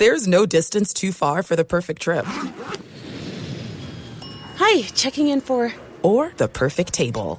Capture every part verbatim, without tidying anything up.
There's no distance too far for the perfect trip. Hi, checking in for... Or the perfect table.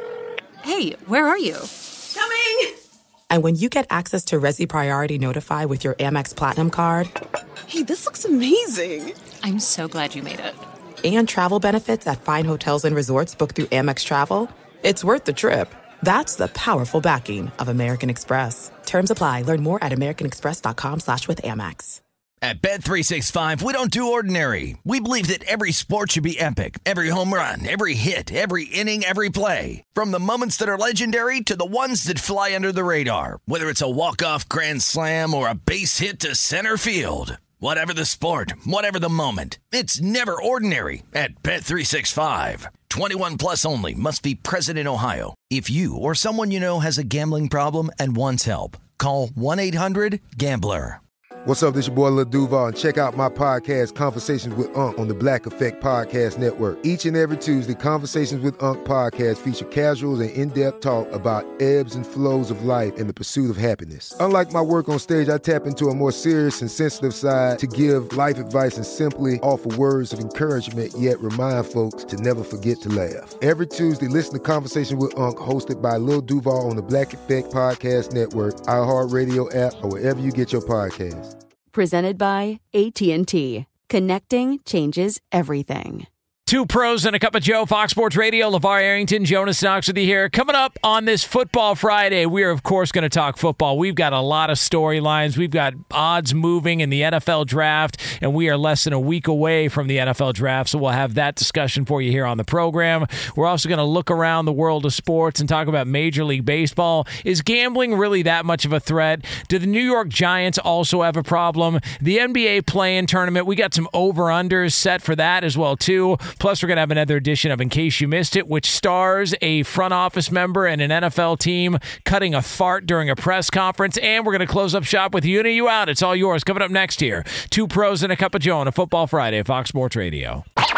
Hey, where are you? Coming! And when you get access to Resi Priority Notify with your Amex Platinum card... Hey, this looks amazing. I'm so glad you made it. And travel benefits at fine hotels and resorts booked through Amex Travel, it's worth the trip. That's the powerful backing of American Express. Terms apply. Learn more at americanexpress.com slash with Amex. At Bet three sixty-five, we don't do ordinary. We believe that every sport should be epic. Every home run, every hit, every inning, every play. From the moments that are legendary to the ones that fly under the radar. Whether it's a walk-off grand slam or a base hit to center field. Whatever the sport, whatever the moment, it's never ordinary at Bet three sixty-five. twenty-one plus only. Must be present in Ohio. If you or someone you know has a gambling problem and wants help, call one eight hundred gambler. What's up, this your boy Lil Duval, and check out my podcast, Conversations with Unc, on the Black Effect Podcast Network. Each and every Tuesday, Conversations with Unc podcast feature casuals and in-depth talk about ebbs and flows of life and the pursuit of happiness. Unlike my work on stage, I tap into a more serious and sensitive side to give life advice and simply offer words of encouragement, yet remind folks to never forget to laugh. Every Tuesday, listen to Conversation with Unc, hosted by Lil Duval on the Black Effect Podcast Network, iHeartRadio app, or wherever you get your podcasts. Presented by A T and T. Connecting changes everything. Two pros and a cup of Joe, Fox Sports Radio. LeVar Arrington, Jonas Knox with you here. Coming up on this Football Friday, we are, of course, going to talk football. We've got a lot of storylines. We've got odds moving in the N F L draft, and we are less than a week away from the N F L draft, so we'll have that discussion for you here on the program. We're also going to look around the world of sports and talk about Major League Baseball. Is gambling really that much of a threat? Do the New York Giants also have a problem? The N B A play-in tournament, we got some over-unders set for that as well, too. Plus, we're going to have another edition of In Case You Missed It, which stars a front office member and an N F L team cutting a fart during a press conference. And we're going to close up shop with You In and You Out. It's all yours. Coming up next here, Two Pros and a Cup of Joe on a Football Friday at Fox Sports Radio. Now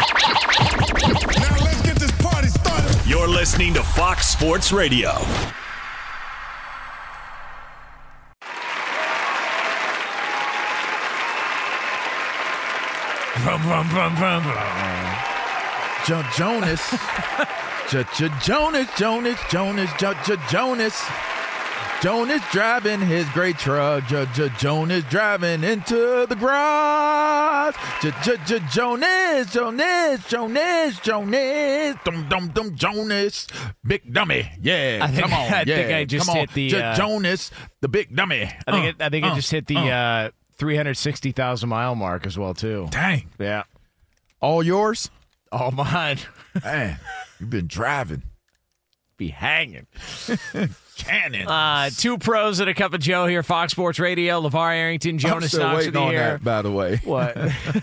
let's get this party started. You're listening to Fox Sports Radio. Vroom, vroom, vroom, vroom, vroom. Jo- Jonas. J- J- Jonas, Jonas, Jonas, J- J- Jonas. Jonas driving his great truck. J- J- Jonas driving into the garage. J- J- J- Jonas, Jonas, Jonas, Jonas. Dum dum dum Jonas, big dummy. Yeah, I think, come on. I yeah, think I just come hit on. the J- uh, Jonas, the big dummy. I think uh, it, I think uh, it just hit the uh, uh, three hundred sixty thousand mile mark as well too. Dang. Yeah. All yours? All mine. Man, you've been driving. Be hanging. Cannon. Uh, two pros and a cup of Joe here, Fox Sports Radio. LeVar Arrington, Jonas I'm still Knox waiting with you on here. that, by the way. What?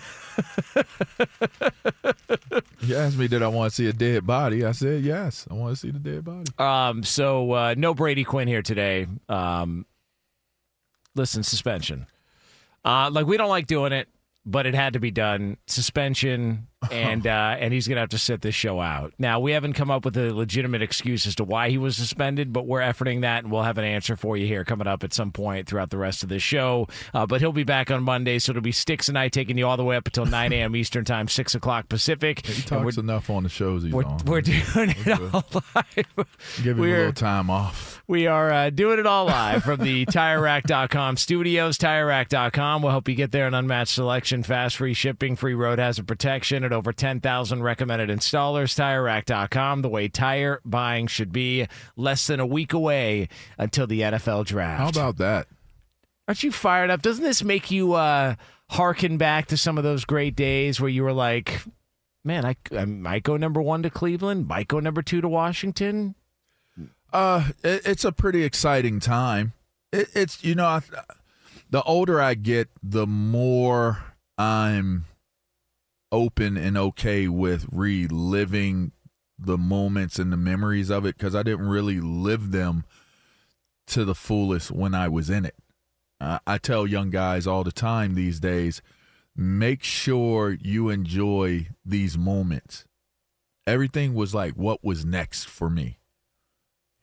You asked me, did I want to see a dead body? I said, yes. I want to see the dead body. Um, so uh, no Brady Quinn here today. Um, listen, suspension. Uh, like, we don't like doing it, but it had to be done. Suspension, and uh, and he's going to have to sit this show out. Now, we haven't come up with a legitimate excuse as to why he was suspended, but we're efforting that, and we'll have an answer for you here coming up at some point throughout the rest of this show. Uh, but he'll be back on Monday, so it'll be Sticks and I taking you all the way up until nine a.m. Eastern Time, six o'clock Pacific. He talks enough on the shows he's we're, on. We're doing it all live. Give him we're, a little time off. We are uh, doing it all live from the Tire Rack dot com studios. Tire Rack dot com will help you get there. An unmatched selection, fast, free shipping, free road hazard protection at over ten thousand recommended installers. Tire Rack dot com, the way tire buying should be. Less than a week away until the N F L draft. How about that? Aren't you fired up? Doesn't this make you uh, hearken back to some of those great days where you were like, man, I, I might go number one to Cleveland, might go number two to Washington? Uh, it, it's a pretty exciting time. It, it's, you know, I, the older I get, the more I'm open and okay with reliving the moments and the memories of it, because I didn't really live them to the fullest when I was in it. Uh, I tell young guys all the time these days, make sure you enjoy these moments. Everything was like, what was next for me?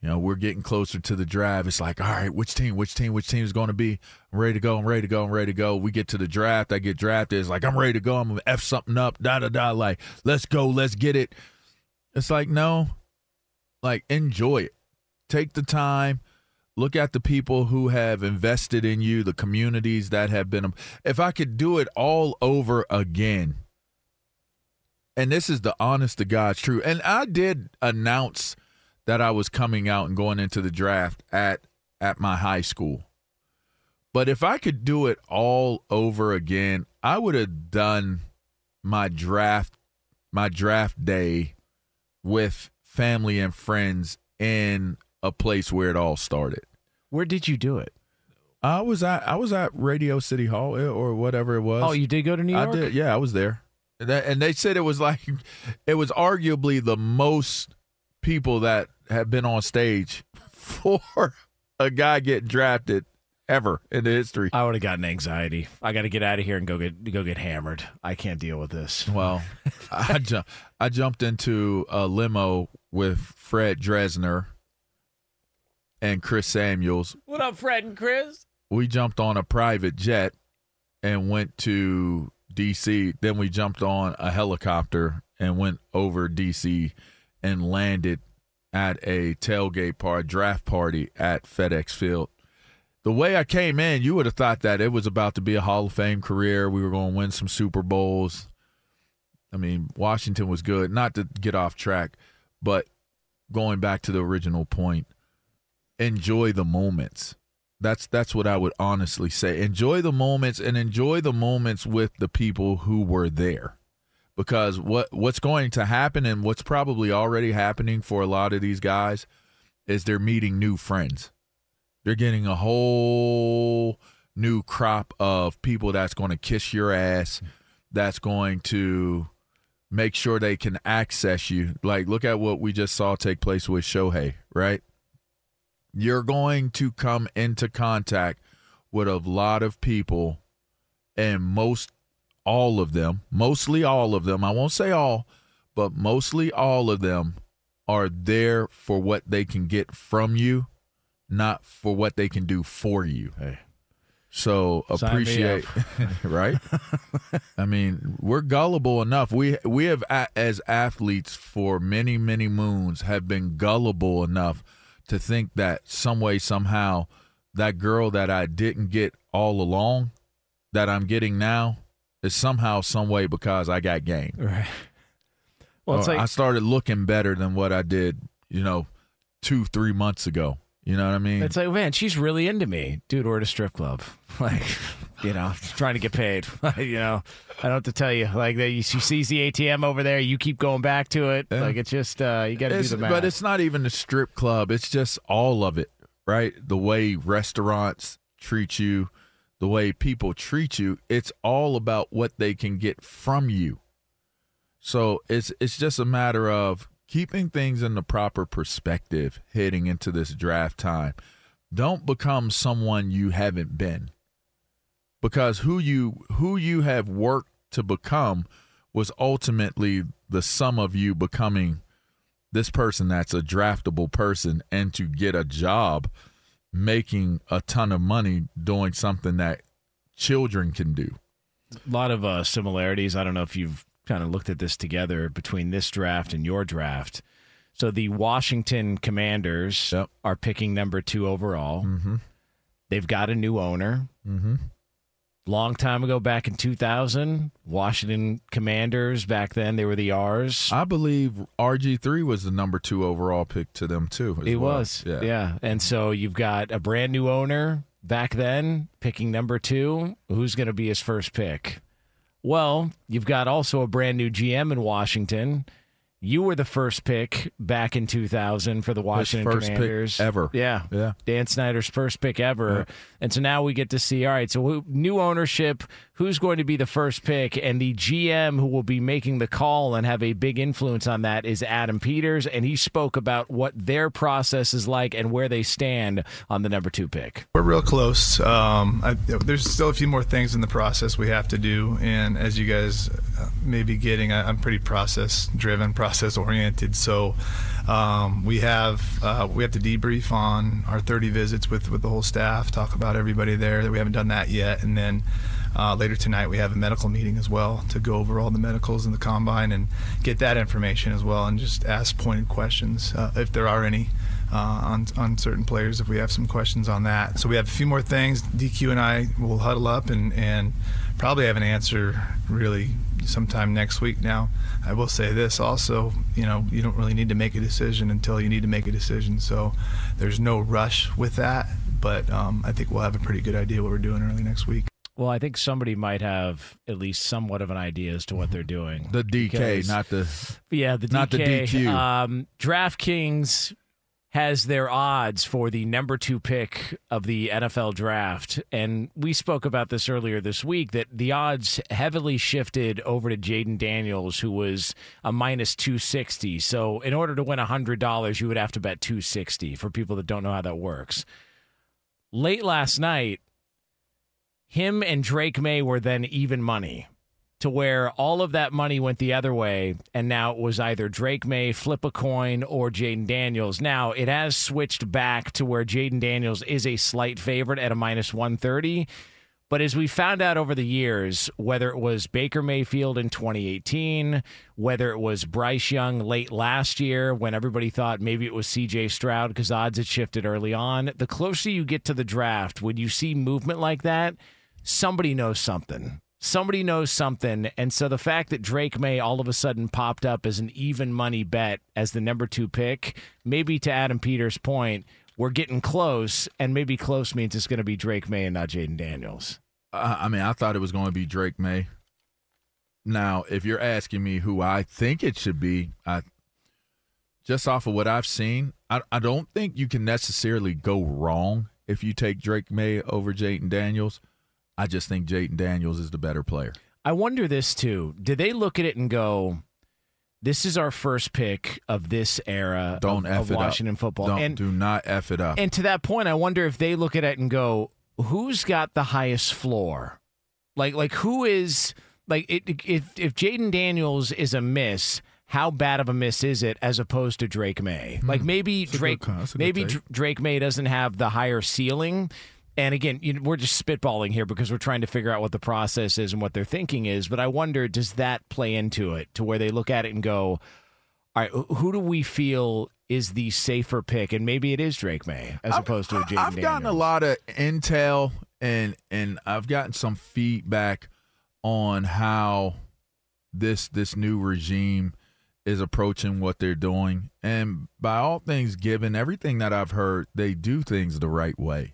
You know, we're getting closer to the draft. It's like, all right, which team, which team, which team is going to be? I'm ready to go. I'm ready to go. I'm ready to go. We get to the draft. I get drafted. It's like, I'm ready to go. I'm going to F something up, da, da, da. Like, let's go. Let's get it. It's like, no, like, enjoy it. Take the time. Look at the people who have invested in you, the communities that have been. If I could do it all over again, and this is the honest to God's truth, and I did announce that I was coming out and going into the draft at at my high school. But if I could do it all over again, I would have done my draft my draft day with family and friends in a place where it all started. Where did you do it? I was at I was at Radio City Hall or whatever it was. Oh, you did go to New York? I did. Yeah, I was there. And they, and they said it was like it was arguably the most people that have been on stage for a guy getting drafted ever in the history. I would have gotten anxiety. I got to get out of here and go get go get hammered. I can't deal with this. Well, I, ju- I jumped into a limo with Fred Dresner and Chris Samuels. What up, Fred and Chris? We jumped on a private jet and went to D C. Then we jumped on a helicopter and went over D C and landed at a tailgate party, draft party at FedEx Field. The way I came in, you would have thought that it was about to be a Hall of Fame career. We were going to win some Super Bowls. I mean, Washington was good. Not to get off track, but going back to the original point, enjoy the moments. That's that's what I would honestly say. Enjoy the moments and enjoy the moments with the people who were there. Because what what's going to happen and what's probably already happening for a lot of these guys is they're meeting new friends. They're getting a whole new crop of people that's going to kiss your ass, that's going to make sure they can access you. Like, look at what we just saw take place with Shohei, right? You're going to come into contact with a lot of people, and most all of them, mostly all of them, I won't say all, but mostly all of them are there for what they can get from you, not for what they can do for you. Hey. So appreciate, right? I mean, we're gullible enough. We we have, as athletes for many, many moons, have been gullible enough to think that some way, somehow, that girl that I didn't get all along, that I'm getting now, is somehow, some way because I got game. Right. Well, it's or like I started looking better than what I did, you know, two, three months ago. You know what I mean? It's like, man, she's really into me. Dude, we're at a strip club. Like, you know, trying to get paid. You know, I don't have to tell you. Like, she sees the A T M over there. You keep going back to it. Yeah. Like, it's just, uh, you got to do the math. But it's not even a strip club. It's just all of it, right? The way restaurants treat you, the way people treat you, it's all about what they can get from you. So it's it's just a matter of keeping things in the proper perspective heading into this draft time. Don't become someone you haven't been, because who you who you have worked to become was ultimately the sum of you becoming this person that's a draftable person, and to get a job making a ton of money doing something that children can do. A lot of uh, similarities. I don't know if you've kind of looked at this together between this draft and your draft. So the Washington Commanders yep. are picking number two overall. Mm-hmm. They've got a new owner. Mm-hmm. Long time ago, back in two thousand, Washington Commanders, back then, they were the R's. I believe R G three was the number two overall pick to them, too. It well. was, yeah. yeah. And so you've got a brand new owner back then picking number two. Who's going to be his first pick? Well, you've got also a brand new G M in Washington. You were the first pick back in two thousand for the Washington His first Commanders. Pick ever. Yeah. Yeah. Dan Snyder's first pick ever. Yeah. And so now we get to see, all right, so new ownership, who's going to be the first pick? And the G M who will be making the call and have a big influence on that is Adam Peters. And he spoke about what their process is like and where they stand on the number two pick. We're real close. Um, I, there's still a few more things in the process we have to do. And as you guys may be getting, I, I'm pretty process-driven, process process oriented. So um, we have uh, we have to debrief on our thirty visits with with the whole staff, talk about everybody there. That we haven't done that yet, and then uh, later tonight we have a medical meeting as well to go over all the medicals in the combine and get that information as well, and just ask pointed questions uh, if there are any. Uh, on on certain players if we have some questions on that. So we have a few more things. D Q and I will huddle up and, and probably have an answer really sometime next week. Now, I will say this also, you know, you don't really need to make a decision until you need to make a decision. So there's no rush with that, but um, I think we'll have a pretty good idea what we're doing early next week. Well, I think somebody might have at least somewhat of an idea as to what they're doing. The D K, because, not the yeah, the D K. Not the D Q. Um, DraftKings has their odds for the number two pick of the N F L draft. And we spoke about this earlier this week, that the odds heavily shifted over to Jaden Daniels, who was a minus two sixty. So in order to win one hundred dollars, you would have to bet two sixty for people that don't know how that works. Late last night, him and Drake May were then even money, to where all of that money went the other way, and now it was either Drake May, flip a coin, or Jaden Daniels. Now, it has switched back to where Jaden Daniels is a slight favorite at a minus one thirty, but as we found out over the years, whether it was Baker Mayfield in twenty eighteen, whether it was Bryce Young late last year when everybody thought maybe it was C J Stroud because odds had shifted early on, the closer you get to the draft, when you see movement like that, somebody knows something. Somebody knows something, and so the fact that Drake May all of a sudden popped up as an even money bet as the number two pick, maybe to Adam Peters' point, we're getting close, and maybe close means it's going to be Drake May and not Jaden Daniels. Uh, I mean, I thought it was going to be Drake May. Now, if you're asking me who I think it should be, I, just off of what I've seen, I, I don't think you can necessarily go wrong if you take Drake May over Jaden Daniels. I just think Jaden Daniels is the better player. I wonder this, too. Did they look at it and go, this is our first pick of this era Don't of, F of it Washington up. football? Don't, and, do not F it up. And to that point, I wonder if they look at it and go, who's got the highest floor? Like, like who is – like it, if, if Jaden Daniels is a miss – how bad of a miss is it as opposed to Drake May? Like maybe Drake, maybe Dr- Drake May doesn't have the higher ceiling. And again, you know, we're just spitballing here because we're trying to figure out what the process is and what their thinking is. But I wonder, does that play into it to where they look at it and go, all right, who do we feel is the safer pick? And maybe it is Drake May as I've, opposed to a Jaden Daniels. I've gotten a lot of intel and and I've gotten some feedback on how this this new regime is approaching what they're doing. And by all things given, everything that I've heard, they do things the right way.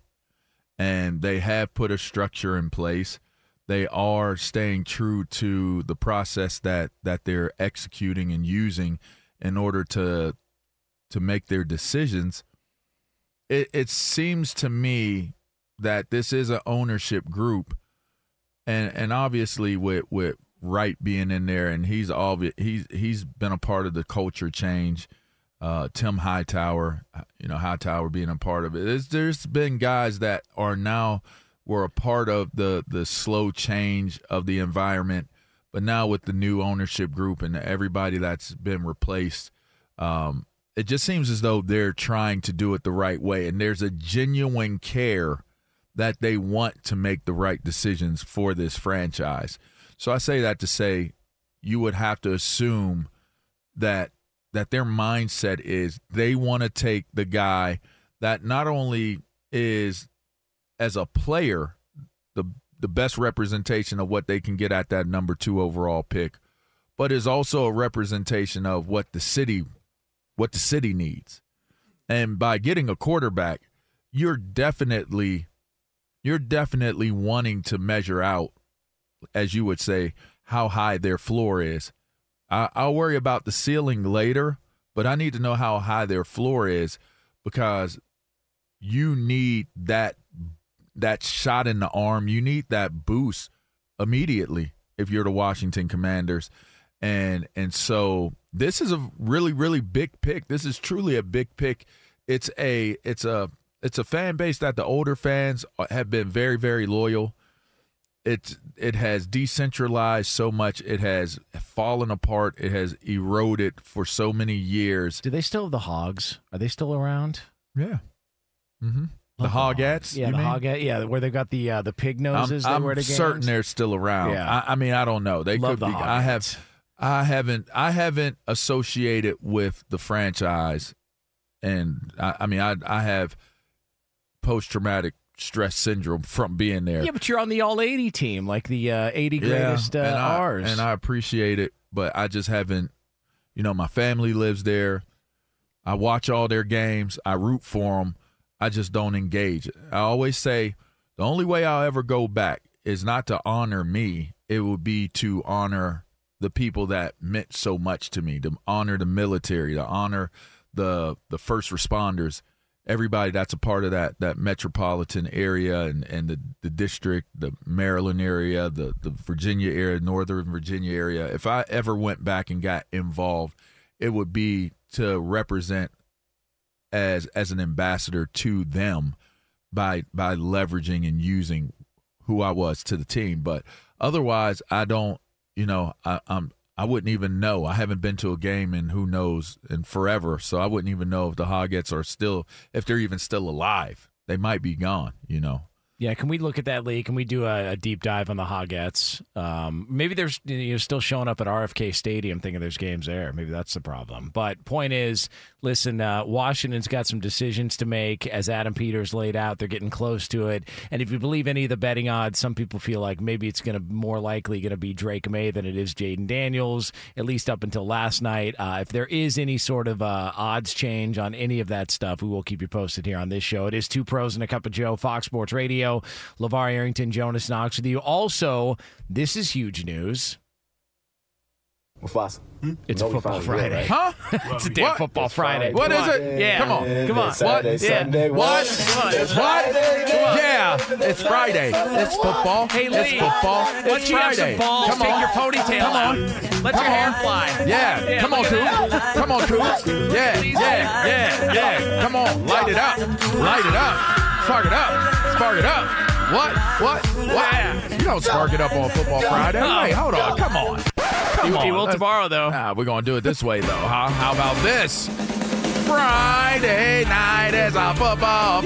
And they have put a structure in place. They are staying true to the process that, that they're executing and using in order to to make their decisions. It, it seems to me that this is an ownership group, and and obviously with with Wright being in there, and he's obvi- he's he's been a part of the culture change. Uh, Tim Hightower, you know, Hightower being a part of it. There's, there's been guys that are now were a part of the the slow change of the environment, but now with the new ownership group and everybody that's been replaced, um, it just seems as though they're trying to do it the right way, and there's a genuine care that they want to make the right decisions for this franchise. So I say that to say you would have to assume that that their mindset is they want to take the guy that not only is as a player the the best representation of what they can get at that number two overall pick, but is also a representation of what the city what the city needs. And by getting a quarterback, you're definitely you're definitely wanting to measure out, as you would say, how high their floor is. I, I'll worry about the ceiling later, but I need to know how high their floor is, because you need that that shot in the arm. You need that boost immediately if you're the Washington Commanders. And and so this is a really, really big pick. This is truly a big pick. It's a it's a it's a fan base that the older fans have been very, very loyal. It it has decentralized so much. It has fallen apart. It has eroded for so many years. Do they still have the Hogs? Are they still around? Yeah. Mm-hmm. The Hogettes? Yeah, you the mean? Hoggette. Yeah, where they've got the uh, the pig noses. I'm, they I'm wear to games. certain they're still around. Yeah. I, I mean, I don't know. They Love could the be. I have. Hogettes. I haven't. I haven't associated with the franchise, and I, I mean, I I have post traumatic stress syndrome from being there. Yeah, but you're on the all eighty team, like the uh, eighty greatest yeah, uh, and I, R's. and I appreciate it, but I just haven't. You know, my family lives there. I watch all their games. I root for them. I just don't engage. I always say the only way I'll ever go back is not to honor me. It would be to honor the people that meant so much to me, to honor the military, to honor the the first responders, everybody that's a part of that that metropolitan area and, and the, the district, the Maryland area, the, the Virginia area, Northern Virginia area. If I ever went back and got involved, it would be to represent as as an ambassador to them by by leveraging and using who I was to the team. But otherwise, I don't, you know, I, I'm I wouldn't even know. I haven't been to a game in who knows in forever, so I wouldn't even know if the Hogettes are still, if they're even still alive. They might be gone, you know. Yeah, can we look at that, Lee? Can we do a, a deep dive on the Hogettes? Um, maybe they're you know, still showing up at R F K Stadium thinking there's games there. Maybe that's the problem. But point is, listen, uh, Washington's got some decisions to make. As Adam Peters laid out, they're getting close to it. And if you believe any of the betting odds, some people feel like maybe it's going to more likely going to be Drake May than it is Jaden Daniels, at least up until last night. Uh, if there is any sort of uh, odds change on any of that stuff, we will keep you posted here on this show. It is Two Pros and a Cup of Joe, Fox Sports Radio. LeVar Arrington, Jonas Knox with you. Also, this is huge news. Mufasa. Hmm? It's a football Friday. Good, right? Huh? It's a damn What? football Friday. What Come is on. it? Yeah. Come on. Come on. Saturday, What? Sunday, Yeah. What? Come on. What? Come on. Yeah, it's Friday. It's football. Hey, Lee. It's football. Why It's don't you have Friday. some balls? Come Take on. your ponytail Come out. on. Let Come your hair on. fly. Yeah. Yeah, Come on, look at Coop. that. Come on, Coop. Yeah, yeah, yeah, yeah. Come on. Light it up. Light it up. Spark it up. Spark it up. What? What? What? You don't spark it up on Football Friday. Hey, hold on. Come on. Come He, on. he will Let's- tomorrow, though. Nah, we're going to do it this way, though. Huh? How about this? Friday night is a Football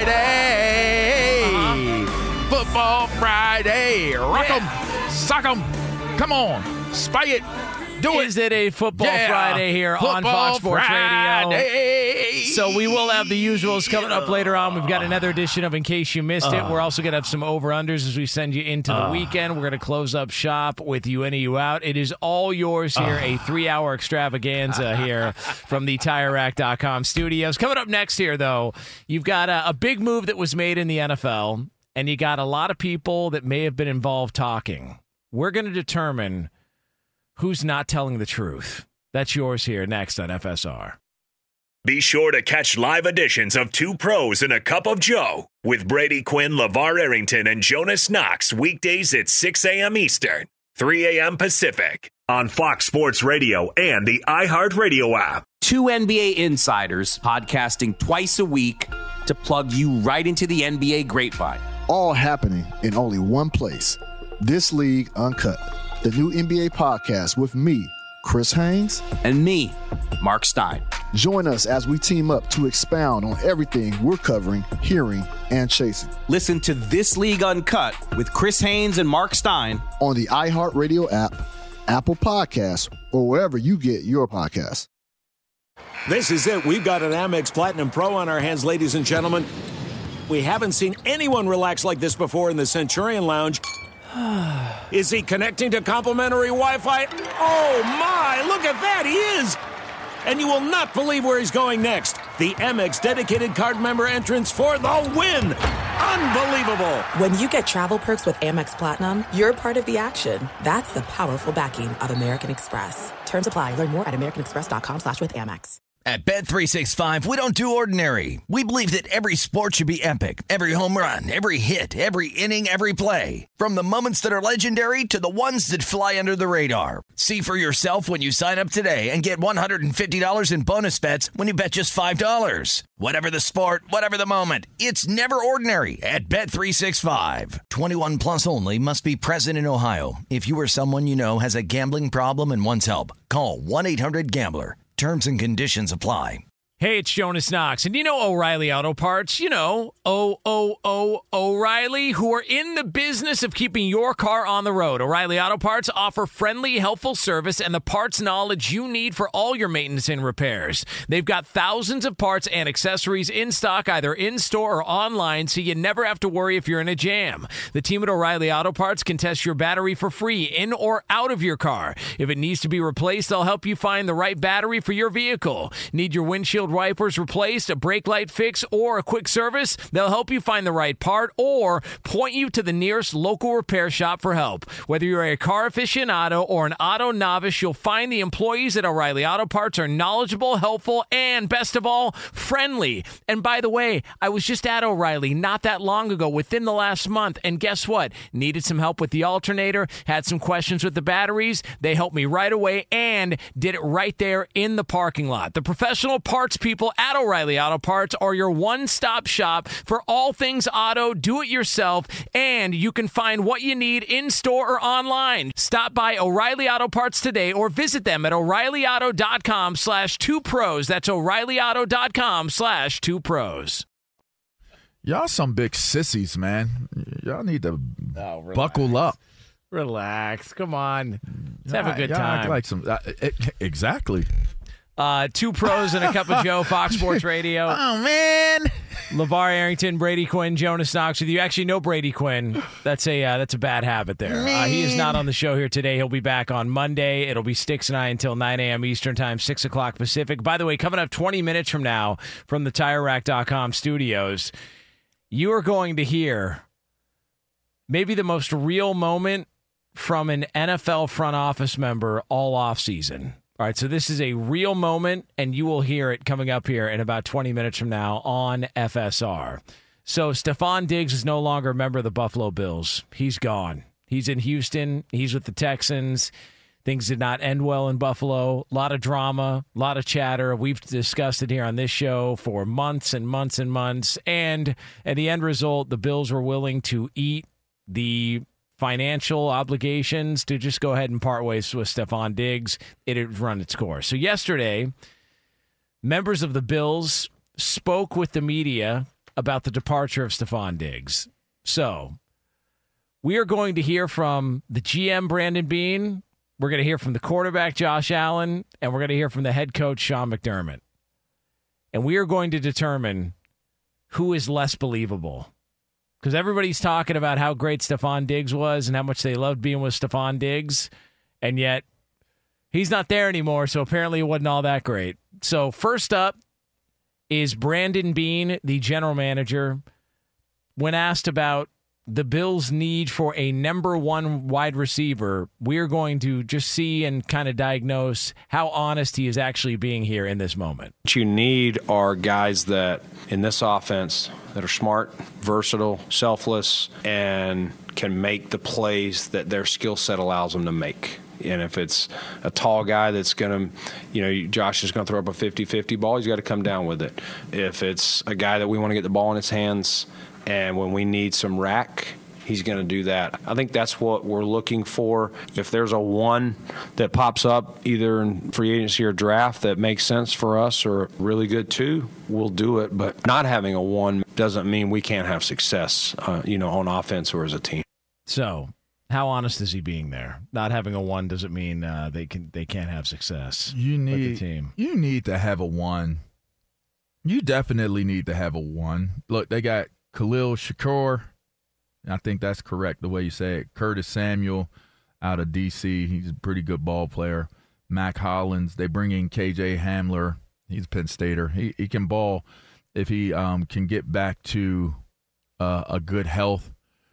Friday. Uh-huh. Football Friday. Rock 'em. Sock 'em. Come on. Spike it. Do it. Is it a Football Yeah. Friday here on Football Fox Sports Friday. Radio? So we will have the usuals coming up later on. We've got another edition of In Case You Missed It. We're also going to have some over-unders as we send you into the weekend. We're going to close up shop with You In and You Out. It is all yours here, a three-hour extravaganza here from the Tire Rack dot com studios. Coming up next here, though, you've got a, a big move that was made in the N F L, and you got a lot of people that may have been involved talking. We're going to determine who's not telling the truth. That's yours here next on F S R. Be sure to catch live editions of Two Pros and a Cup of Joe with Brady Quinn, LeVar Arrington, and Jonas Knox weekdays at six a.m. Eastern, three a.m. Pacific on Fox Sports Radio and the iHeartRadio app. Two N B A insiders podcasting twice a week to plug you right into the N B A grapevine. All happening in only one place. This League Uncut, the new N B A podcast with me, Chris Haynes, and me, Mark Stein. Join us as we team up to expound on everything we're covering, hearing, and chasing. Listen to This League Uncut with Chris Haynes and Mark Stein on the iHeartRadio app, Apple Podcasts, or wherever you get your podcasts. This is it. We've got an Amex Platinum Pro on our hands, ladies and gentlemen. We haven't seen anyone relax like this before in the Centurion Lounge. Is he connecting to complimentary Wi-Fi? Oh, my. Look at that. He is. And you will not believe where he's going next. The Amex dedicated card member entrance for the win. Unbelievable. When you get travel perks with Amex Platinum, you're part of the action. That's the powerful backing of American Express. Terms apply. Learn more at americanexpress.com slash with Amex. At Bet three sixty-five, we don't do ordinary. We believe that every sport should be epic. Every home run, every hit, every inning, every play. From the moments that are legendary to the ones that fly under the radar. See for yourself when you sign up today and get one hundred fifty dollars in bonus bets when you bet just five dollars. Whatever the sport, whatever the moment, it's never ordinary at Bet three sixty-five. twenty-one plus only. Must be present in Ohio. If you or someone you know has a gambling problem and wants help, call one eight hundred gambler. Terms and conditions apply. Hey, it's Jonas Knox, and you know O'Reilly Auto Parts, you know, O O O O'Reilly, who are in the business of keeping your car on the road. O'Reilly Auto Parts offer friendly, helpful service and the parts knowledge you need for all your maintenance and repairs. They've got thousands of parts and accessories in stock, either in-store or online, so you never have to worry if you're in a jam. The team at O'Reilly Auto Parts can test your battery for free, in or out of your car. If it needs to be replaced, they'll help you find the right battery for your vehicle. Need your windshield wipers replaced, a brake light fix, or a quick service? They'll help you find the right part or point you to the nearest local repair shop for help. Whether you're a car aficionado or an auto novice, you'll find the employees at O'Reilly Auto Parts are knowledgeable, helpful, and best of all, friendly. And by the way, I was just at O'Reilly not that long ago, within the last month, and guess what? Needed some help with the alternator, had some questions with the batteries. They helped me right away and did it right there in the parking lot. The professional parts people at O'Reilly Auto Parts are your one-stop shop for all things auto, do-it-yourself, and you can find what you need in-store or online. Stop by O'Reilly Auto Parts today or visit them at o'reillyauto.com slash two pros. That's o'reillyauto.com slash two pros. Y'all some big sissies, man. Y'all need to oh, buckle up. Relax. Come on. Let's have a good y'all time. Act like some, uh, it, exactly. Uh, two pros and a cup of Joe, Fox Sports Radio. Oh, man. LeVar Arrington, Brady Quinn, Jonas Knox with you. Actually, no Brady Quinn. That's a uh, that's a bad habit there. Uh, he is not on the show here today. He'll be back on Monday. It'll be Sticks and I until nine a.m. Eastern Time, six o'clock Pacific. By the way, coming up twenty minutes from now from the Tire Rack dot com studios, you are going to hear maybe the most real moment from an N F L front office member all offseason. All right, so this is a real moment, and you will hear it coming up here in about twenty minutes from now on F S R. So Stephon Diggs is no longer a member of the Buffalo Bills. He's gone. He's in Houston. He's with the Texans. Things did not end well in Buffalo. A lot of drama, a lot of chatter. We've discussed it here on this show for months and months and months. And at the end result, the Bills were willing to eat the financial obligations to just go ahead and part ways with Stephon Diggs. It had run its course. So yesterday, members of the Bills spoke with the media about the departure of Stephon Diggs. So we are going to hear from the G M, Brandon Beane. We're going to hear from the quarterback, Josh Allen, and we're going to hear from the head coach, Sean McDermott. And we are going to determine who is less believable. Because everybody's talking about how great Stephon Diggs was and how much they loved being with Stephon Diggs, and yet he's not there anymore, so apparently it wasn't all that great. So first up is Brandon Beane, the general manager. When asked about the Bills' need for a number one wide receiver, we're going to just see and kind of diagnose how honest he is actually being here in this moment. What you need are guys that, in this offense, that are smart, versatile, selfless, and can make the plays that their skill set allows them to make. And if it's a tall guy that's going to, you know, Josh is going to throw up a fifty-fifty ball, he's got to come down with it. If it's a guy that we want to get the ball in his hands, and when we need some rack, he's going to do that. I think that's what we're looking for. If there's a one that pops up either in free agency or draft that makes sense for us or really good too, we'll do it. But not having a one doesn't mean we can't have success, uh, you know, on offense or as a team. So how honest is he being there? Not having a one doesn't mean uh, they can they can't have success. You need with the team. You need to have a one. You definitely need to have a one. Look, they got Khalil Shakur. I think that's correct the way you say it. Curtis Samuel out of D C. He's a pretty good ball player. Mac Hollins. They bring in K J Hamler. He's a Penn Stater. He he can ball if he um, can get back to uh, a good health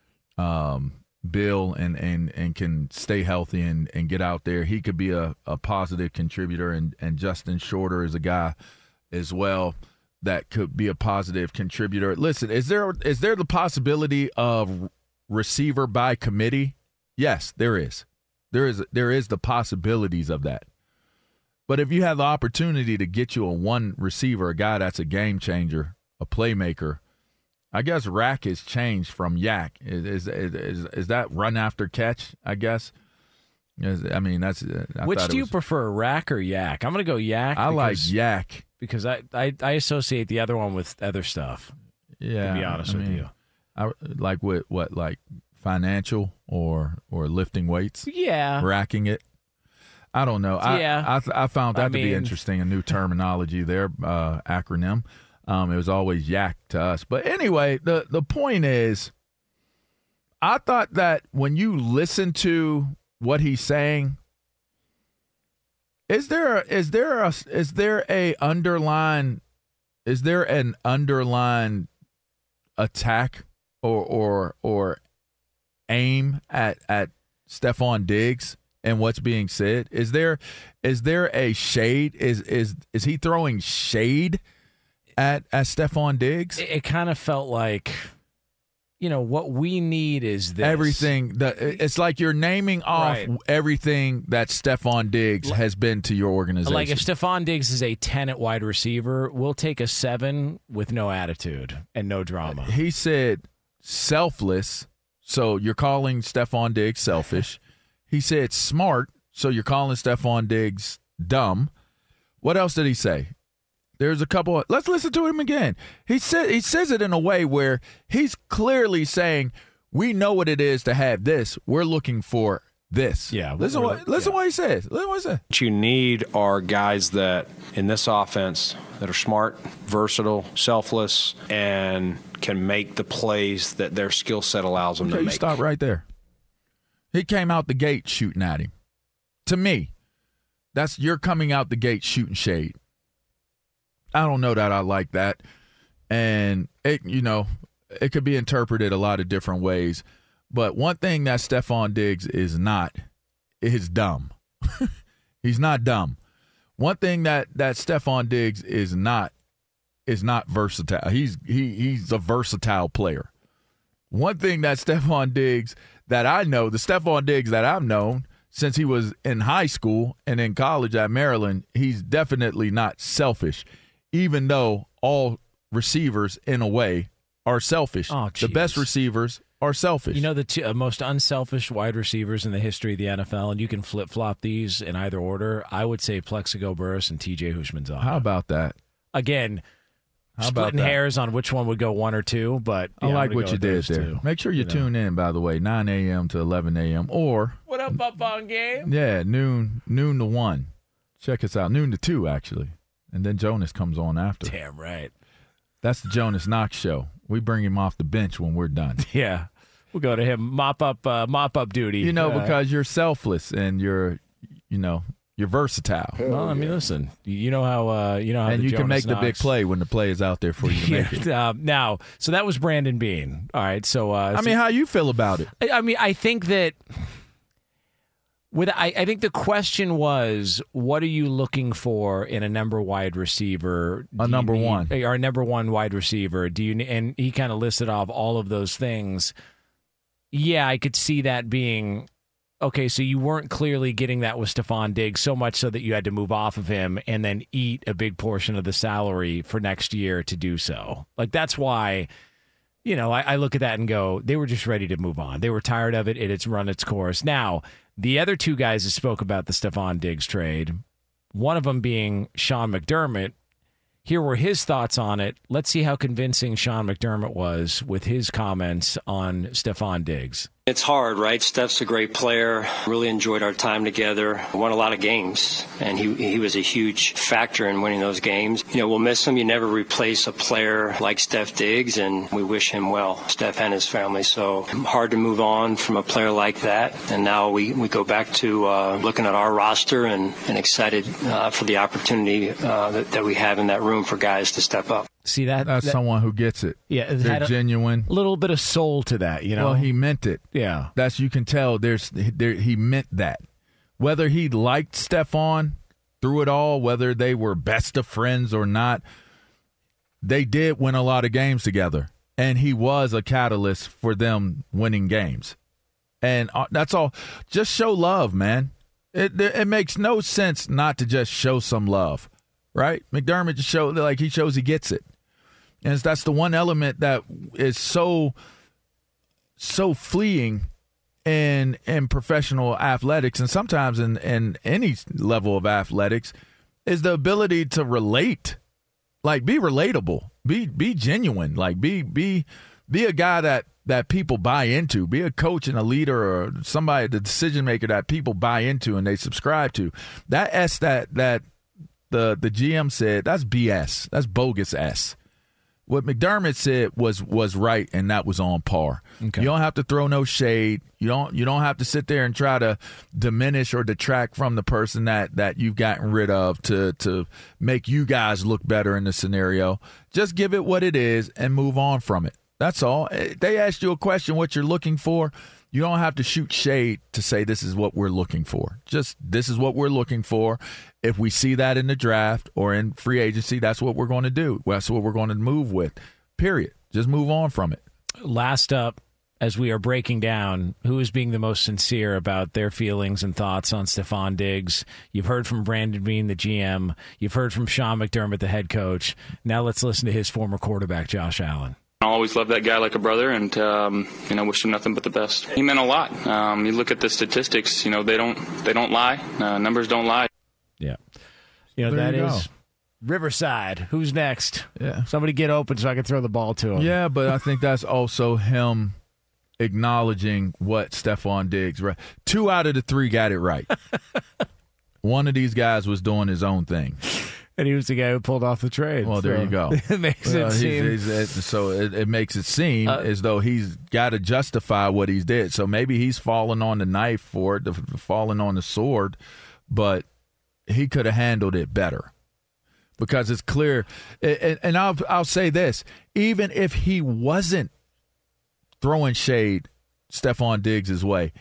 um, bill and, and, and can stay healthy and, and get out there. He could be a, a positive contributor. And, and Justin Shorter is a guy as well that could be a positive contributor. Listen, is there is there the possibility of receiver by committee? Yes, there is. There is there is the possibilities of that. But if you have the opportunity to get you a one receiver, a guy that's a game changer, a playmaker, I guess rack has changed from yak. Is is is, is that run after catch, I guess? Is, I mean, that's I Which do you was, prefer, rack or yak? I'm going to go yak. I because, like yak. Because I, I, I associate the other one with other stuff. Yeah. To be honest I with mean, you. I like what what like financial or or lifting weights? Yeah. Racking it? I don't know. I, Yeah. I I found that I to be mean- interesting, a new terminology there, uh, acronym. Um, it was always yak to us. But anyway, the, the point is, I thought that when you listen to what he's saying, is there a, is there a is there a underlying is there an underlying attack or or or aim at at Stephon Diggs and what's being said? Is there is there a shade? Is is is he throwing shade at at Stephon Diggs? It, it kind of felt like, you know, what we need is this. Everything that it's like you're naming off Right. everything that Stephon Diggs has been to your organization. Like if Stephon Diggs is a ten at wide receiver, we'll take a seven with no attitude and no drama. He said selfless, so you're calling Stephon Diggs selfish. He said smart, so you're calling Stephon Diggs dumb. What else did he say? There's a couple of, let's listen to him again. He said he says it in a way where he's clearly saying, we know what it is to have this. We're looking for this. Yeah. Listen what listen what he says. Listen what he says. What you need are guys that, in this offense, that are smart, versatile, selfless, and can make the plays that their skill set allows them Okay, to you make. stop right there. He came out the gate shooting at him. To me, that's you're coming out the gate shooting shade. I don't know that I like that. And it, you know, it could be interpreted a lot of different ways. But one thing that Stephon Diggs is not is dumb. He's not dumb. One thing that that Stephon Diggs is not is not versatile. He's he he's a versatile player. One thing that Stephon Diggs that I know, the Stephon Diggs that I've known since he was in high school and in college at Maryland, he's definitely not selfish, even though all receivers, in a way, are selfish. Oh, the best receivers are selfish. You know the two, uh, most unselfish wide receivers in the history of the N F L, and you can flip-flop these in either order. I would say Plexico Burress and T J Houshmandzadeh. How about that? Again, How about splitting that? hairs on which one would go one or two, but I yeah, I'm like gonna what go you with did those there. two. Make sure you, You know. tune in, by the way, nine a.m. to eleven a.m. or, What up, up on game? yeah, noon noon to one. Check us out. Noon to two, actually. And then Jonas comes on after. Damn right. That's the Jonas Knox Show. We bring him off the bench when we're done. Yeah, we'll go to him. Mop up, uh, mop up duty. You know, Uh, because you're selfless and you're, you know, you're versatile. well, I mean, listen. You know how uh, you know how And the you can Jonas make the big Knox- play when the play is out there for you to make it. Yeah, um, now, so that was Brandon Beane. All right, so uh, I mean, how you feel about it? I I mean, I think that with I, I think the question was, what are you looking for in a number wide receiver? A Do you number need- one. or a number one wide receiver? Do you? And he kind of listed off all of those things. Yeah, I could see that being okay. So you weren't clearly getting that with Stephon Diggs, so much so that you had to move off of him and then eat a big portion of the salary for next year to do so. Like that's why. You know, I, I look at that and go, they were just ready to move on. They were tired of it. It had run its course. Now, the other two guys that spoke about the Stephon Diggs trade, one of them being Sean McDermott, here were his thoughts on it. Let's see how convincing Sean McDermott was with his comments on Stephon Diggs. It's hard, right? Steph's a great player. Really enjoyed our time together. Won a lot of games, and he he was a huge factor in winning those games. You know, we'll miss him. You never replace a player like Steph Diggs, and we wish him well, Steph and his family. So hard to move on from a player like that. And now we, we go back to uh, looking at our roster and, and excited uh, for the opportunity uh, that, that we have in that room for guys to step up. See that? That's that, someone who gets it. Yeah, it They're had a genuine. little bit of soul to that, you know? Well, he meant it. Yeah. That's you can tell. There's there, he meant that. Whether he liked Stephon through it all, whether they were best of friends or not, they did win a lot of games together. And he was a catalyst for them winning games. And that's all. Just show love, man. It it makes no sense not to just show some love, right? McDermott just showed, like, he shows he gets it. And that's the one element that is so, so fleeing in in professional athletics, and sometimes in, in any level of athletics, is the ability to relate. Like, be relatable, be be genuine, like be be be a guy that, that people buy into, be a coach and a leader or somebody, the decision maker that people buy into and they subscribe to. That S that that the the G M said, that's B S. That's bogus S. What McDermott said was was right, and that was on par. Okay. You don't have to throw no shade. You don't you don't have to sit there and try to diminish or detract from the person that, that you've gotten rid of to to make you guys look better in the scenario. Just give it what it is and move on from it. That's all. They asked you a question, what you're looking for. You don't have to shoot shade to say this is what we're looking for. Just this is what we're looking for. If we see that in the draft or in free agency, that's what we're going to do. That's what we're going to move with, period. Just move on from it. Last up, as we are breaking down who is being the most sincere about their feelings and thoughts on Stephon Diggs. You've heard from Brandon Beane, the G M. You've heard from Sean McDermott, the head coach. Now let's listen to his former quarterback, Josh Allen. I always loved that guy like a brother, and um, you know, wish him nothing but the best. He meant a lot. Um, you look at the statistics; you know, they don't they don't lie. Uh, numbers don't lie. Yeah, you know there that you is go. Riverside. Who's next? Yeah, somebody get open so I can throw the ball to him. Yeah, but I think that's also him acknowledging what Stephon Diggs. Right, two out of the three got it right. One of these guys was doing his own thing. And he was the guy who pulled off the trade. Well, there so you go. It makes well, it he's, seem he's, he's, so it, it makes it seem uh, as though he's got to justify what he's did. So maybe he's falling on the knife for it, the, falling on the sword, but he could have handled it better because it's clear. And, and I'll I'll say this: even if he wasn't throwing shade Stephon Diggs' way,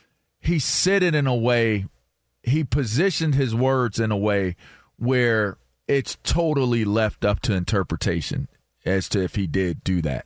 he said it in a way. He positioned his words in a way where it's totally left up to interpretation as to if he did do that.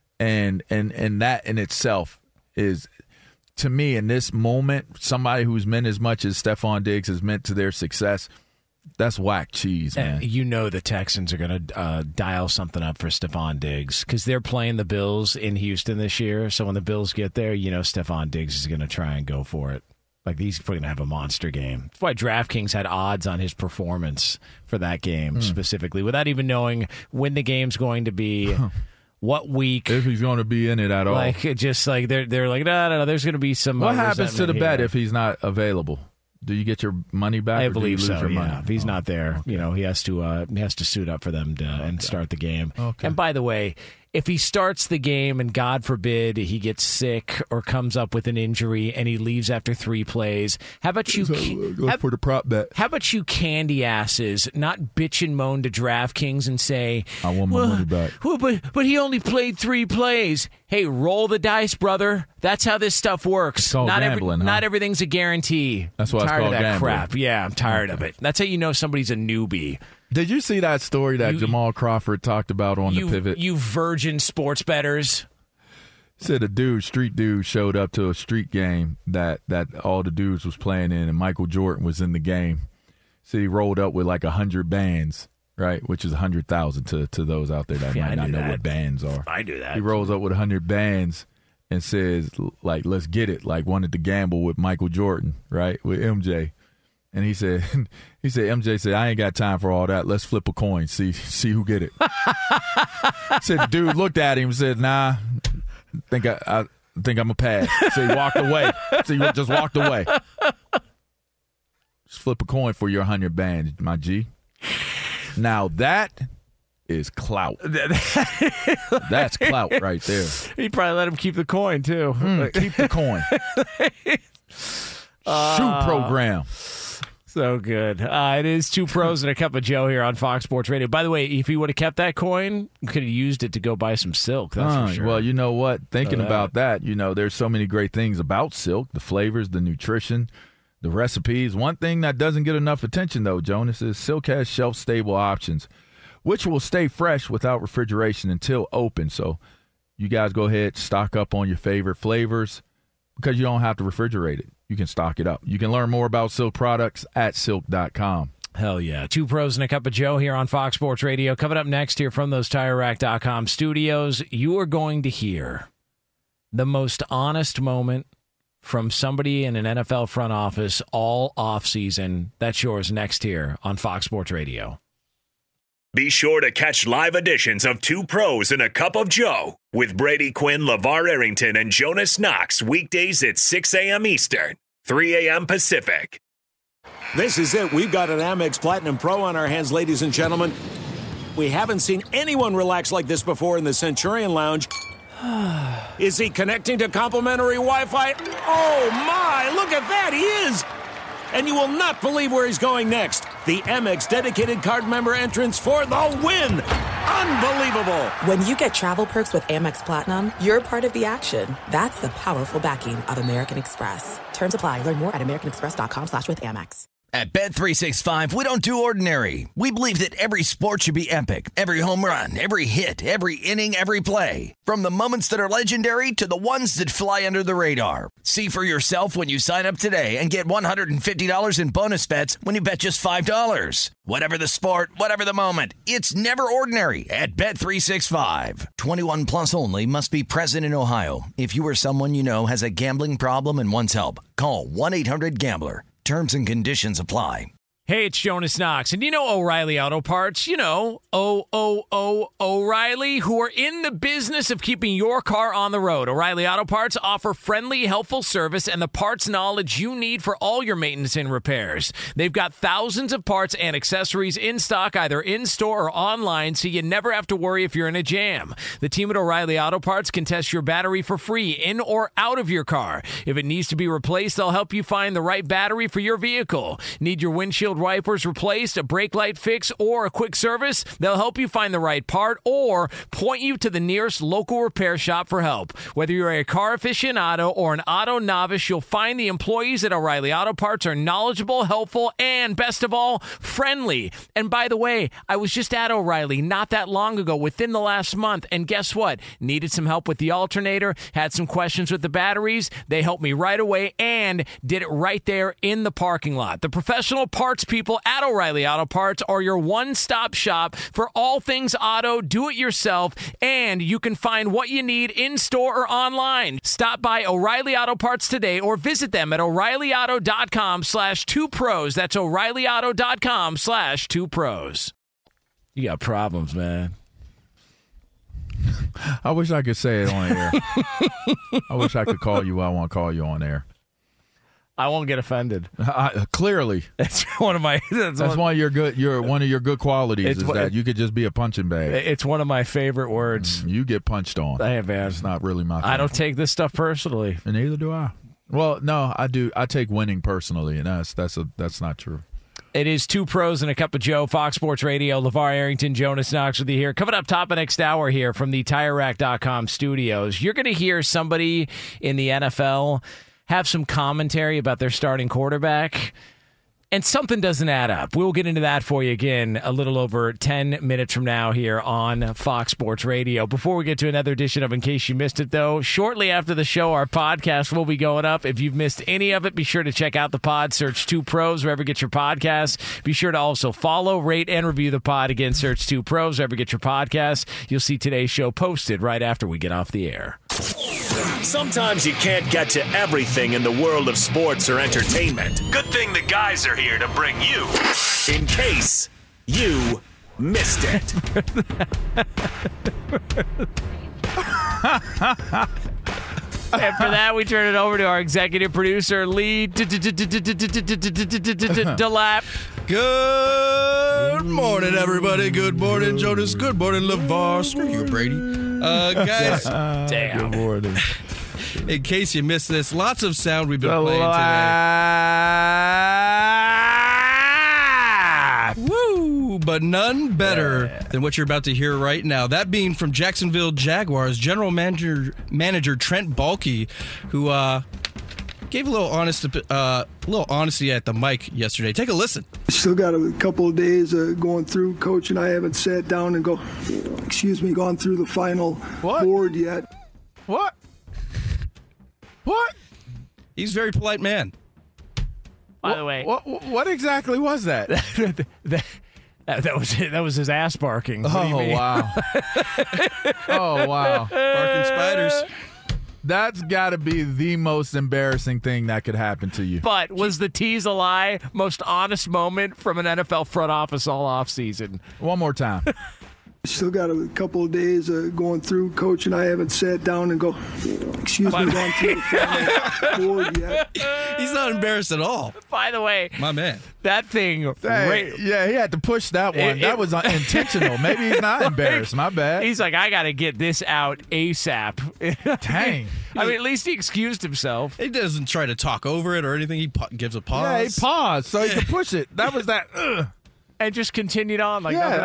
And and and that in itself is, to me, in this moment, somebody who's meant as much as Stephon Diggs has meant to their success, that's whack cheese, man. And you know the Texans are going to uh, dial something up for Stephon Diggs because they're playing the Bills in Houston this year. So when the Bills get there, you know Stephon Diggs is going to try and go for it. Like, he's going to have a monster game. That's why DraftKings had odds on his performance for that game mm. specifically, without even knowing when the game's going to be, what week. If he's going to be in it at all. Like, it just like, they're they're like, no, no, no, there's going to be some. What uh, happens to the here. bet if he's not available? Do you get your money back? I or believe do you lose so. your Yeah, money? if he's oh, not there, okay. you know, he has to uh, he has to suit up for them to, okay. and start the game. Okay. And by the way, if he starts the game and God forbid he gets sick or comes up with an injury and he leaves after three plays, how about you? So, go how, for the prop bet. How about you, candy asses, not bitch and moan to DraftKings and say, "I want my well, money back." Well, but but he only played three plays. Hey, roll the dice, brother. That's how this stuff works. It's called not gambling, every, huh? Not everything's a guarantee. That's why I'm it's tired called of that gambling. crap. Yeah, I'm tired okay. of it. That's how you know somebody's a newbie. Did you see that story that You- Jamal Crawford talked about on You, the pivot? you virgin sports bettors. Said a dude, street dude, showed up to a street game that, that all the dudes was playing in, and Michael Jordan was in the game. So he rolled up with like a hundred bands, right, which is a hundred thousand to to those out there that Yeah, might I not knew know that. what bands are. I do that. He rolls up with a hundred bands and says, like, let's get it. Like, wanted to gamble with Michael Jordan, right, with M J. And he said, he said, M J said, I ain't got time for all that. Let's flip a coin, see see who get it. Said the dude looked at him and said, nah, think I, I think I'm a pass. So he walked away. So he just walked away. Just flip a coin for your hundred bands, my G. Now that is clout. That's clout right there. He probably let him keep the coin too. Mm, keep the coin. Uh, Shoe program. So good. Uh, it is Two Pros and a Cup of Joe here on Fox Sports Radio. By the way, if he would have kept that coin, you could have used it to go buy some silk. That's Uh, for sure. Well, you know what? Thinking So that- about that, you know, there's so many great things about silk, the flavors, the nutrition, The recipes. One thing that doesn't get enough attention, though, Jonas, is Silk has shelf-stable options, which will stay fresh without refrigeration until open. So you guys go ahead, stock up on your favorite flavors because you don't have to refrigerate it. You can stock it up. You can learn more about Silk products at silk dot com. Hell yeah. Two pros and a cup of Joe here on Fox Sports Radio. Coming up next here from those Tire Rack dot com studios, you are going to hear the most honest moment from somebody in an N F L front office all offseason. That's yours next here on Fox Sports Radio. Be sure to catch live editions of Two Pros and a Cup of Joe with Brady Quinn, LeVar Arrington, and Jonas Knox weekdays at six a.m. Eastern, three a.m. Pacific. This is it. We've got an Amex Platinum Pro on our hands, ladies and gentlemen. We haven't seen anyone relax like this before in the Centurion Lounge. Is he connecting to complimentary Wi-Fi? Oh, my! Look at that! He is! And you will not believe where he's going next. The Amex dedicated card member entrance for the win. Unbelievable. When you get travel perks with Amex Platinum, you're part of the action. That's the powerful backing of American Express. Terms apply. Learn more at americanexpress.com slash with Amex. At Bet three sixty-five, we don't do ordinary. We believe that every sport should be epic. Every home run, every hit, every inning, every play. From the moments that are legendary to the ones that fly under the radar. See for yourself when you sign up today and get one hundred fifty dollars in bonus bets when you bet just five dollars. Whatever the sport, whatever the moment, it's never ordinary at Bet three sixty-five. twenty-one plus only. Must be present in Ohio. If you or someone you know has a gambling problem and wants help, call one eight hundred gambler. Terms and conditions apply. Hey, it's Jonas Knox, and you know O'Reilly Auto Parts. You know, O O O O'Reilly, who are in the business of keeping your car on the road. O'Reilly Auto Parts offer friendly, helpful service and the parts knowledge you need for all your maintenance and repairs. They've got thousands of parts and accessories in stock, either in-store or online, so you never have to worry if you're in a jam. The team at O'Reilly Auto Parts can test your battery for free, in or out of your car. If it needs to be replaced, they'll help you find the right battery for your vehicle. Need your windshield wipers replaced, a brake light fix, or a quick service? They'll help you find the right part or point you to the nearest local repair shop for help. Whether you're a car aficionado or an auto novice, you'll find the employees at O'Reilly Auto Parts are knowledgeable, helpful, and best of all, friendly. And by the way, I was just at O'Reilly not that long ago, within the last month, and guess what? Needed some help with the alternator, had some questions with the batteries. They helped me right away and did it right there in the parking lot. The professional parts people at O'Reilly Auto Parts are your one-stop shop for all things auto, do-it-yourself, and you can find what you need in-store or online. Stop by O'Reilly Auto Parts today or visit them at o'reillyauto.com slash two pros. That's o'reillyauto.com slash two pros. You got problems, man. I wish I could say it on air. I wish I could call you. I want to call you on air. I won't get offended. Uh, clearly, that's one of my. That's, that's one, one of your good. Your one of your good qualities is what, that you could just be a punching bag. It's one of my favorite words. Mm, you get punched on. I have, man. It's not really my thing. I don't take this stuff personally, and neither do I. Well, no, I do. I take winning personally, and that's that's a that's not true. It is Two Pros and a Cup of Joe, Fox Sports Radio. LeVar Arrington, Jonas Knox with you here. Coming up top of next hour here from the Tire Rack dot com studios, you're going to hear somebody in the N F L have some commentary about their starting quarterback, and something doesn't add up. We'll get into that for you again a little over ten minutes from now here on Fox Sports Radio. Before we get to another edition of In Case You Missed It, though, shortly after the show, our podcast will be going up. If you've missed any of it, be sure to check out the pod. Search Two Pros wherever you get your podcasts. Be sure to also follow, rate, and review the pod. Again, search Two Pros wherever you get your podcasts. You'll see today's show posted right after we get off the air. Sometimes you can't get to everything in the world of sports or entertainment. Good thing the guys are here to bring you In Case You Missed It. And for that, we turn it over to our executive producer, Lee Delap. Good morning, everybody. Good morning, Jonas. Good morning, LeVar. Screw you, Brady. Uh, guys. Damn. Good morning. In case you missed this, lots of sound we've been playing today. Woo! But none better yeah. than what you're about to hear right now. That being from Jacksonville Jaguars General Manager Manager Trent Baalke, who uh, gave a little honest, uh, little honesty at the mic yesterday. Take a listen. Still got a couple of days uh, going through. Coach and I haven't sat down and go, excuse me, gone through the final what? board yet. What? What? He's a very polite man. By what, the way, what, what exactly was that? that, that, that was that was his ass barking. What do you Oh mean? wow! Oh wow! Barking spiders. That's got to be the most embarrassing thing that could happen to you. But was the tease a lie? Most honest moment from an N F L front office all offseason. One more time. Still got a couple of days uh, going through. Coach and I haven't sat down and go, excuse me, gone through the final board yet. He's not embarrassed at all. By the way, my man, that thing. Hey, ra- yeah, he had to push that one. It- that it- was uh, intentional. Maybe he's not embarrassed. My bad. He's like, I got to get this out ASAP. Dang. I mean, at least he excused himself. He doesn't try to talk over it or anything. He pa- gives a pause. Yeah, he paused so he could push it. That was that. Ugh. And just continued on like Yeah, nothing oh,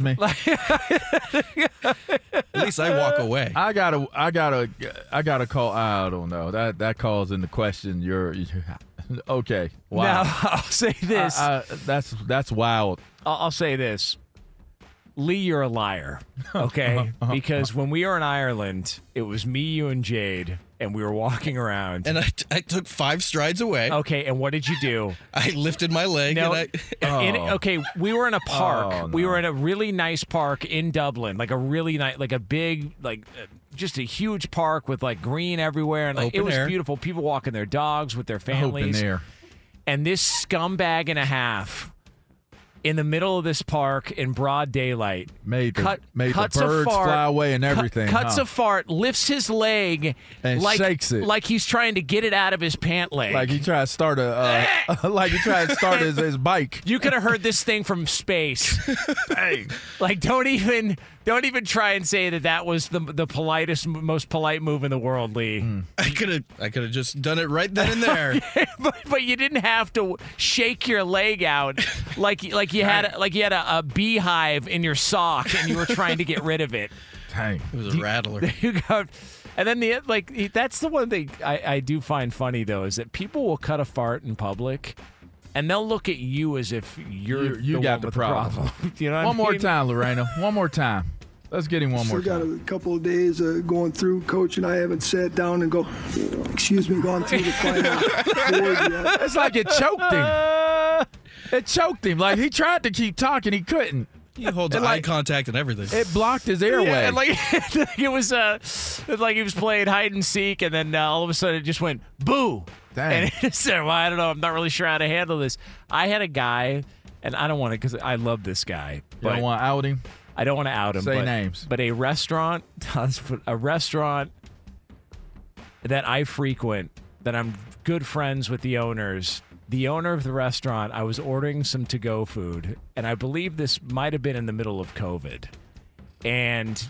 happened. excuse me. At least I walk away. I gotta, I gotta, I gotta call. I don't know. That that calls into question your. Okay. Wow. Now, I'll say this. I, I, that's that's wild. I'll, I'll say this. Lee, you're a liar, okay? Because when we were in Ireland, it was me, you, and Jade, and we were walking around. And I, I took five strides away. Okay, and what did you do? I lifted my leg. No, and I, in- Oh. okay, we were in a park. Oh, We no. were in a really nice park in Dublin, like a really nice, like a big, like uh, just a huge park with like green everywhere, and like it Open was air. beautiful. People walking their dogs with their families. Open air. And this scumbag and a half in the middle of this park in broad daylight Made the, cut, made the cuts a birds fart, fly away and cut- everything. cuts huh? a fart, lifts his leg, And like, shakes it. like he's trying to get it out of his pant leg. Like he tried to start a, uh, like he tried to start his, his bike. You could have heard this thing from space. Dang. Like, don't even, don't even try and say that that was the the politest, most polite move in the world, Lee. Hmm. I could have, I could have just done it right then and there. but, but you didn't have to shake your leg out like like you had like you had a, a beehive in your sock and you were trying to get rid of it. Dang. It was a rattler. You got, and then the like that's the one thing I, I do find funny though is that people will cut a fart in public. And they'll look at you as if you're You, you the got one the with problem. The problem. You know what One I more mean? time, Lorena. One more time. Let's get him one more Still got time. a couple of days uh, going through. Coach and I haven't sat down and go, excuse me, gone through the final board yet. It's like it choked him. It choked him. Like he tried to keep talking, he couldn't. He holds It eye like- contact and everything. It blocked his airway. Yeah, and like it was uh, it was like he was playing hide and seek, and then uh, all of a sudden it just went boo. Dang. And it said, "Well, I don't know. I'm not really sure how to handle this." I had a guy, and I don't want to because I love this guy. You But don't want outing? I don't want to out him. Say but, names. But a restaurant, a restaurant that I frequent, that I'm good friends with the owners. The owner of the restaurant, I was ordering some to-go food, and I believe this might have been in the middle of COVID. And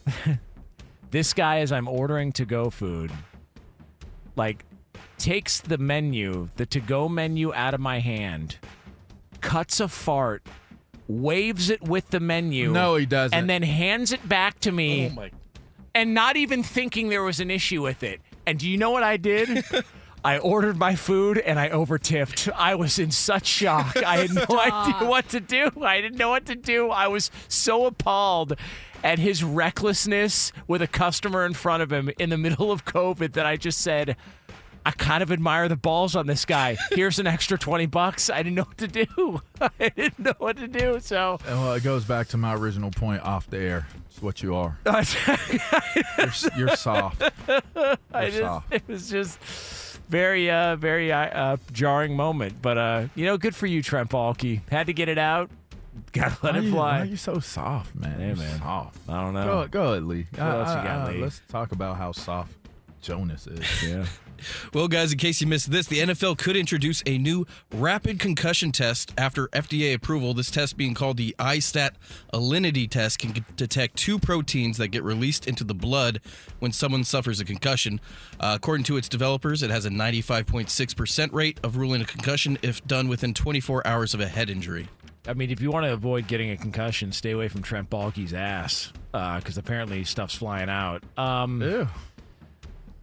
this guy, as I'm ordering to-go food, like, takes the menu, the to-go menu out of my hand, cuts a fart, waves it with the menu. No, he doesn't. And then hands it back to me. Oh, my. And not even thinking there was an issue with it. And do you know what I did? I ordered my food and I overtipped. I was in such shock. I had no idea what to do. I didn't know what to do. I was so appalled at his recklessness with a customer in front of him in the middle of COVID that I just said, I kind of admire the balls on this guy. Here's an extra twenty bucks. I didn't know what to do. I didn't know what to do. So, Well, it goes back to my original point off the air. It's what you are. You're, you're soft. You're I just, soft. it was just very, uh, very uh, jarring moment. But, uh, you know, good for you, Trent Baalke. Had to get it out. Gotta let Why it you, fly. Why are you so soft, man? Hey, You're man. soft. I don't know. Go, go ahead, Lee. What Uh, else you uh, got, uh, Lee? Let's talk about how soft Jonas is. Yeah. Well, guys, in case you missed this, the N F L could introduce a new rapid concussion test after F D A approval. This test, being called the I STAT Alinity test, can detect two proteins that get released into the blood when someone suffers a concussion. Uh, according to its developers, it has a ninety-five point six percent rate of ruling a concussion if done within twenty-four hours of a head injury. I mean, if you want to avoid getting a concussion, stay away from Trent Baalke's ass because uh, apparently stuff's flying out. Um, Ew.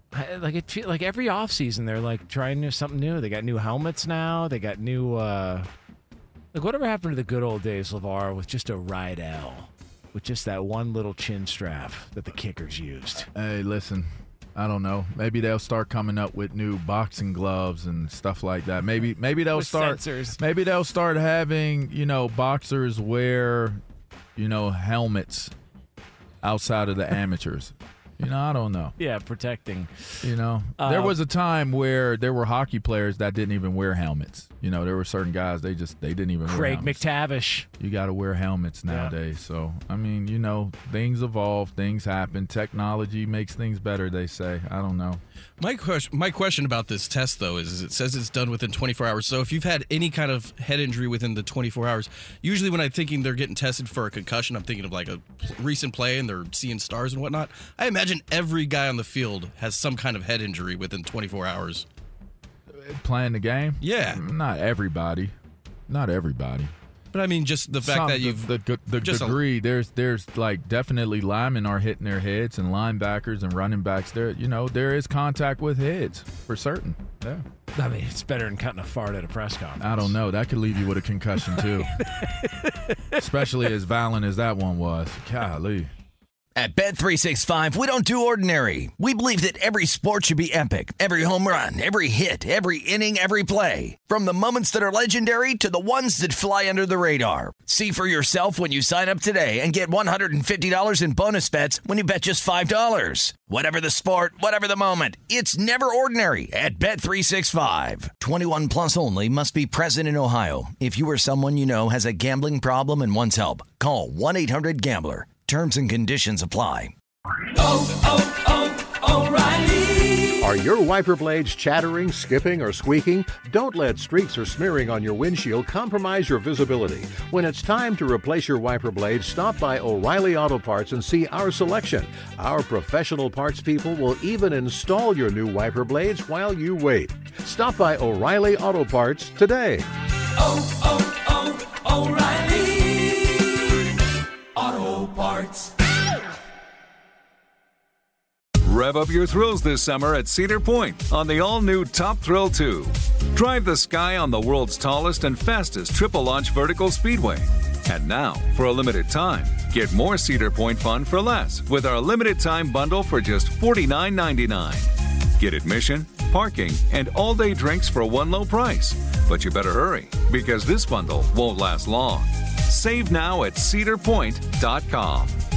I, like it, fe- like every offseason, they're like trying new, something new. They got new helmets now. They got new. Uh, like whatever happened to the good old days, LeVar, with just a Rydell, with just that one little chin strap that the kickers used. Hey, listen, I don't know. Maybe they'll start coming up with new boxing gloves and stuff like that. Maybe maybe they'll With start. sensors. Maybe they'll start having you know boxers wear you know helmets outside of the amateurs. You know, I don't know. Yeah, protecting. You know, Uh, there was a time where there were hockey players that didn't even wear helmets. You know, there were certain guys they just they didn't even wear Craig helmets. McTavish. You got to wear helmets nowadays. So, I mean, you know, things evolve, things happen. Technology makes things better, they say. I don't know. My question, my question about this test, though, is, is it says it's done within twenty-four hours. So if you've had any kind of head injury within the twenty-four hours, usually when I'm thinking they're getting tested for a concussion, I'm thinking of like a recent play and they're seeing stars and whatnot. I imagine every guy on the field has some kind of head injury within twenty-four hours. Playing the game? Yeah. Not everybody. Not everybody. But I mean, just the fact Some- that you've the, the, the just a- degree there's there's like definitely linemen are hitting their heads and linebackers and running backs. There, you know, there is contact with heads for certain. Yeah. I mean, it's better than cutting a fart at a press conference. I don't know. That could leave you with a concussion too, especially as violent as that one was. Golly. At Bet three sixty-five, we don't do ordinary. We believe that every sport should be epic. Every home run, every hit, every inning, every play. From the moments that are legendary to the ones that fly under the radar. See for yourself when you sign up today and get one hundred fifty dollars in bonus bets when you bet just five dollars. Whatever the sport, whatever the moment, it's never ordinary at Bet three sixty-five. twenty-one plus only. Must be present in Ohio. If you or someone you know has a gambling problem and wants help, call one eight hundred gambler. Terms and conditions apply. Oh, oh, oh, O'Reilly! Are your wiper blades chattering, skipping, or squeaking? Don't let streaks or smearing on your windshield compromise your visibility. When it's time to replace your wiper blades, stop by O'Reilly Auto Parts and see our selection. Our professional parts people will even install your new wiper blades while you wait. Stop by O'Reilly Auto Parts today. Oh, oh, oh, O'Reilly! Auto Parts. Rev up your thrills this summer at Cedar Point on the all-new Top Thrill two. Drive the sky on the world's tallest and fastest triple-launch vertical speedway. And now, for a limited time, get more Cedar Point fun for less with our limited-time bundle for just forty-nine ninety-nine. Get admission, parking, and all-day drinks for one low price. But you better hurry, because this bundle won't last long. Save now at cedar point dot com.